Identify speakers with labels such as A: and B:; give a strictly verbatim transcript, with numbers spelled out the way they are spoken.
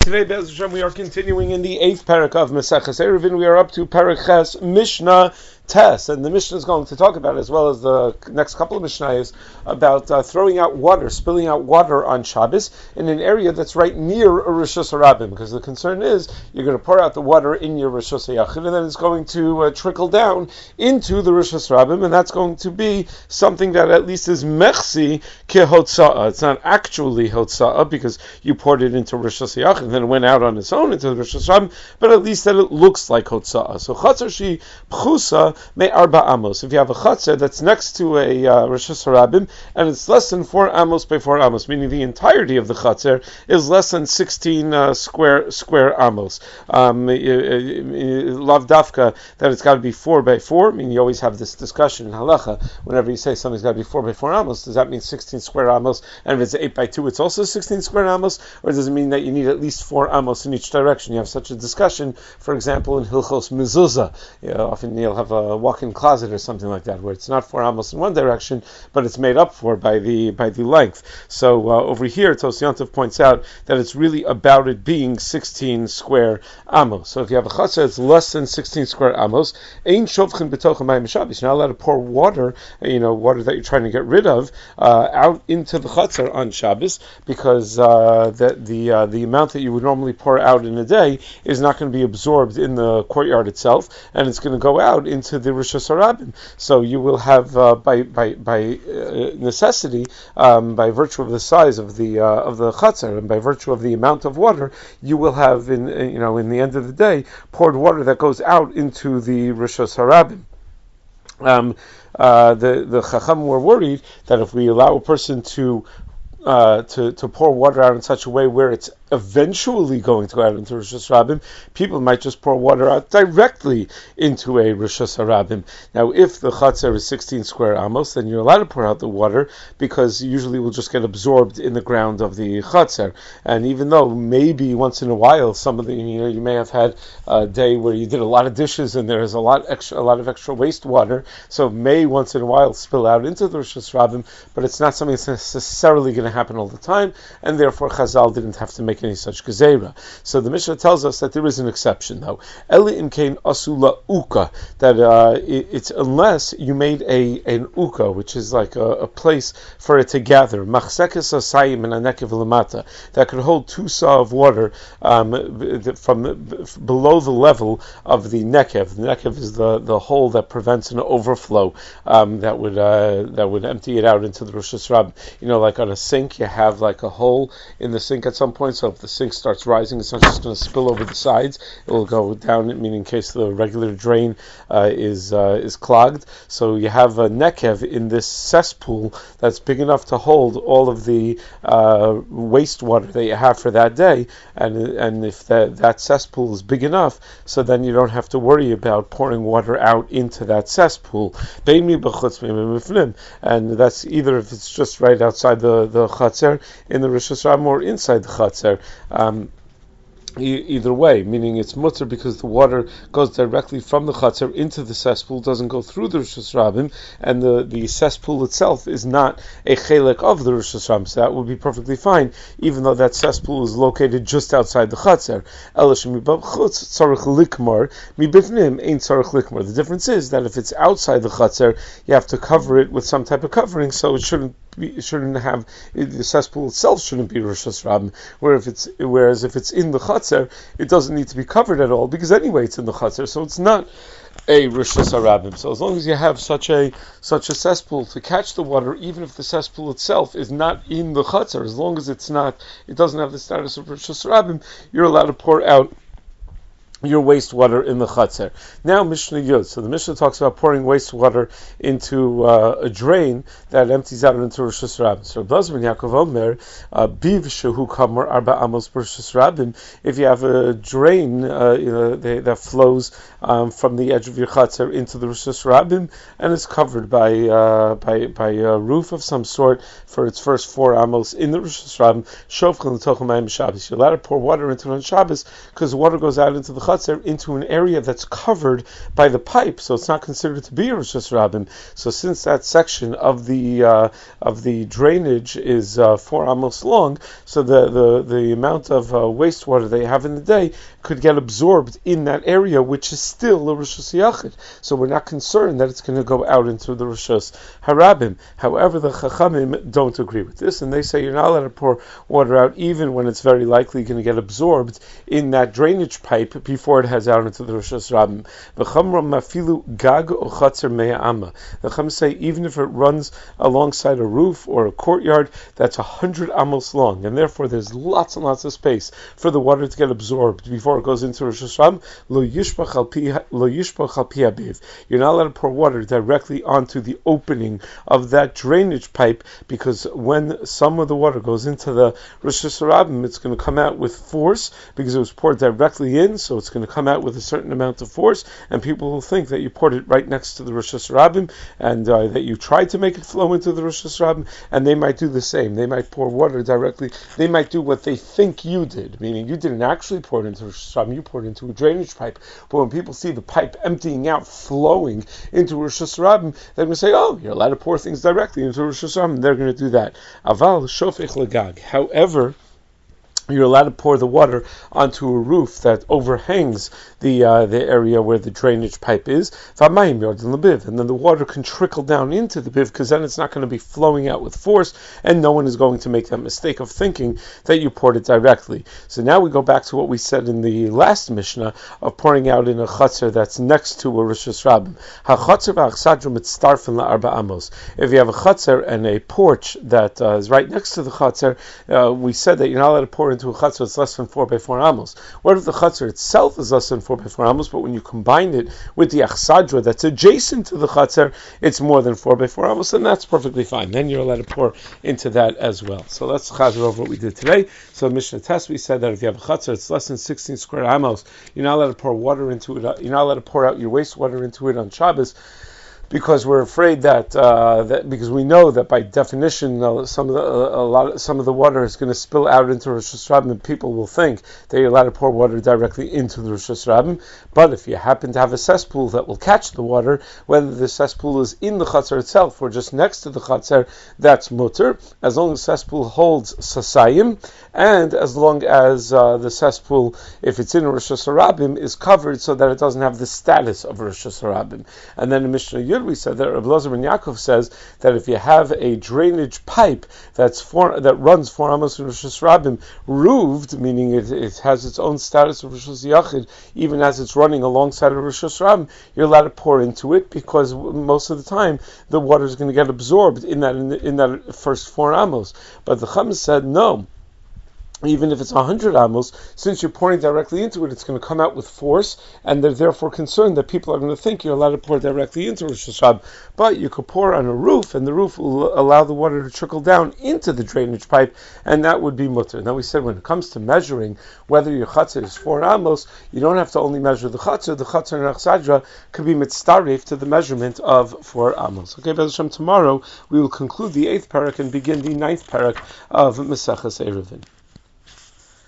A: Today, Be'ez Hashem, we are continuing in the eighth parak of Maseches Eruvin. We are up to parak Ches Mishnah Tes, and the Mishnah is going to talk about, as well as the next couple of Mishnayos, about uh, throwing out water, spilling out water on Shabbos in an area that's right near a Rishus Harabim, because the concern is you're going to pour out the water in your Rishus Hayachid, and then it's going to uh, trickle down into the Rishus Harabim, and that's going to be something that at least is mechsi kehotza'ah. It's not actually hotza'ah, because you poured it into Rishus Hayachid, and then it went out on its own into the Rishus Harabim, but at least that it looks like hotza'ah. So chatzar shi pchusa me arba amos. If you have a chatzar that's next to a uh, Rishus Harabim and it's less than four amos by four amos, meaning the entirety of the chatzar is less than sixteen uh, square square amos. Um, Lav dafka that it's got to be four by four. I mean, you always have this discussion in halacha. Whenever you say something's got to be four by four amos, does that mean sixteen square amos? And if it's eight by two, it's also sixteen square amos, or does it mean that you need at least four amos in each direction? You have such a discussion, for example, in Hilchos Mezuzah. You know, often you'll have a walk-in closet or something like that, where it's not four amos in one direction, but it's made up for by the by the length. So uh, over here, Tosyantiv points out that it's really about it being sixteen square amos. So if you have a chatzar that's less than sixteen square amos, ein shovchin b'tocha mayim Shabbos. You're not allowed to pour water, you know, water that you're trying to get rid of, uh, out into the chatzar on Shabbos, because uh, the the uh, the amount that you would normally pour out in a day is not going to be absorbed in the courtyard itself, and it's going to go out into the Rishus Harabim. So you will have, uh, by by by uh, necessity, um, by virtue of the size of the uh, of the chatzar, and by virtue of the amount of water, you will have, in you know, in the end of the day, poured water that goes out into the Rishus Harabim. Um, uh, the the Chacham were worried that if we allow a person to Uh, to, to pour water out in such a way where it's eventually going to go out into Rishus Harabim, people might just pour water out directly into a Rishus Harabim. Now, if the chatzar is sixteen square amos, then you're allowed to pour out the water, because usually it will just get absorbed in the ground of the chatzar. And even though maybe once in a while, some of the, you know, you may have had a day where you did a lot of dishes and there is a lot extra, a lot of extra wastewater, so it may once in a while spill out into the Rishus Harabim, but it's not something that's necessarily going to happen all the time, and therefore Chazal didn't have to make any such gezerah. So the Mishnah tells us that there is an exception, though. Eli in kain asula uka, that uh, it, it's unless you made a an uka, which is like a, a place for it to gather, machsekes asayim and anekev lamata, that could hold two saw of water um, from below the level of the nekev. The nekev is the, the hole that prevents an overflow um, that would uh, that would empty it out into the Rishus Harabim. You know, like on a sink, you have like a hole in the sink at some point, so if the sink starts rising, it's not just going to spill over the sides, it will go down, meaning in case the regular drain uh, is uh, is clogged. So you have a nekev in this cesspool that's big enough to hold all of the uh, wastewater that you have for that day, and and if that, that cesspool is big enough, so then you don't have to worry about pouring water out into that cesspool. And that's either if it's just right outside the, the chatzar in the Rishus Harabim or inside the chatzar. Um, e- either way, meaning it's mutter because the water goes directly from the chatzar into the cesspool, doesn't go through the Rishus Harabim, and the, the cesspool itself is not a chelek of the Rishus Harabim, so that would be perfectly fine, even though that cesspool is located just outside the chatzar. The difference is that if it's outside the chatzar, you have to cover it with some type of covering, so it shouldn't It shouldn't have the cesspool itself shouldn't be Rishus Harabim. Where if it's whereas if it's in the chatzar, it doesn't need to be covered at all, because anyway it's in the chatzar, so it's not a Rishus Harabim. So as long as you have such a such a cesspool to catch the water, even if the cesspool itself is not in the chatzar, as long as it's not, it doesn't have the status of Rishus Harabim, you're allowed to pour out your wastewater in the chatzar. Now Mishnah Yud. So the Mishnah talks about pouring wastewater into uh, a drain that empties out into Rishus Harabim. So Blazman Yaakov Omer, biv shehu kamar arba amos Rishus Harabim. If you have a drain, uh, you know, they, that flows um, from the edge of your chatzar into the Rishus Harabim, and is covered by uh, by by a roof of some sort for its first four amos in the Rishus Harabim, shofchan l'tocha mayim Shabbos. You're allowed to pour water into it on Shabbos because the water goes out into the Chatzar into an area that's covered by the pipe, so it's not considered to be a Rosh Hashanah. So since that section of the uh, of the drainage is uh, four amos long, so the the, the amount of uh, wastewater they have in the day could get absorbed in that area, which is still a Rosh Hashanah. So we're not concerned that it's going to go out into the Rosh Harabim. However, the Chachamim don't agree with this, and they say you're not allowed to pour water out even when it's very likely going to get absorbed in that drainage pipe before it heads out into the Rosh Hashanah. The Chachamim say even if it runs alongside a roof or a courtyard, that's a hundred amos long, and therefore there's lots and lots of space for the water to get absorbed before it goes into Rosh Hashanah. Lo yishpach al pi lo yishpach al pi abiv. You're not allowed to pour water directly onto the opening of that drainage pipe, because when some of the water goes into the Rosh Hashanah, it's going to come out with force because it was poured directly in, so it's going to come out with a certain amount of force, and people will think that you poured it right next to the Rosh Hashanah and uh, that you tried to make it flow into the Rosh Hashanah, and they might do the same. They might pour water directly. They might do what they think you did, meaning you didn't actually pour it into Rosh Hashanah, you poured it into a drainage pipe. But when people see the pipe emptying out, flowing into Rosh Hashanah, they're going to say, oh, you're allowed to pour things directly into Rosh Hashanah, and they're going to do that. Aval shofech legag. However, you're allowed to pour the water onto a roof that overhangs the uh, the area where the drainage pipe is, and then the water can trickle down into the biv, because then it's not going to be flowing out with force, and no one is going to make that mistake of thinking that you poured it directly. So now we go back to what we said in the last Mishnah of pouring out in a chatzar that's next to a Rosh Hashanah. If you have a chatzar and a porch that uh, is right next to the chatzar, uh, we said that you're not allowed to pour into a chatzar that's less than four by four amos. What if the chatzar itself is less than four by four amos, but when you combine it with the achsadra that's adjacent to the chatzar, it's more than four by four amos, and that's perfectly fine. Then you're allowed to pour into that as well. So let's chazer over what we did today. So Mishnah Test, we said that if you have a chatzar it's less than sixteen square amos, you're not allowed to pour water into it. You're not allowed to pour out your wastewater into it on Shabbos, because we're afraid that uh, that because we know that by definition uh, some of the uh, a lot of, some of the water is going to spill out into Rosh Hashanah, and people will think that you're allowed to pour water directly into the Rosh Hashanah. But if you happen to have a cesspool that will catch the water, whether the cesspool is in the chatzar itself or just next to the chatzar, that's mutter, as long as the cesspool holds sasayim, and as long as uh, the cesspool, if it's in Rosh Hashanah, is covered so that it doesn't have the status of Rosh Hashanah. And then in Mishnah Yud we said that Rabbi Elazar ben Yaakov says that if you have a drainage pipe that's four, that runs four amos in Rosh Hashanah, roofed, meaning it, it has its own status of Rosh Hashanah, even as it's running alongside of Rosh Hashanah, you're allowed to pour into it, because most of the time the water is going to get absorbed in that in, the, in that first four amos. But the Chum said no. Even if it's one hundred amos, since you're pouring directly into it, it's going to come out with force, and they're therefore concerned that people are going to think you're allowed to pour directly into Rosh Hashanah. But you could pour on a roof, and the roof will allow the water to trickle down into the drainage pipe, and that would be mutter. Now we said when it comes to measuring whether your chatzar is four amos, you don't have to only measure the chatzar. The chatzar and achsadra could be mitzdaref to the measurement of four amos. Okay, B'ez Hashem, tomorrow we will conclude the eighth parak and begin the ninth parak of Maseches Eruvin.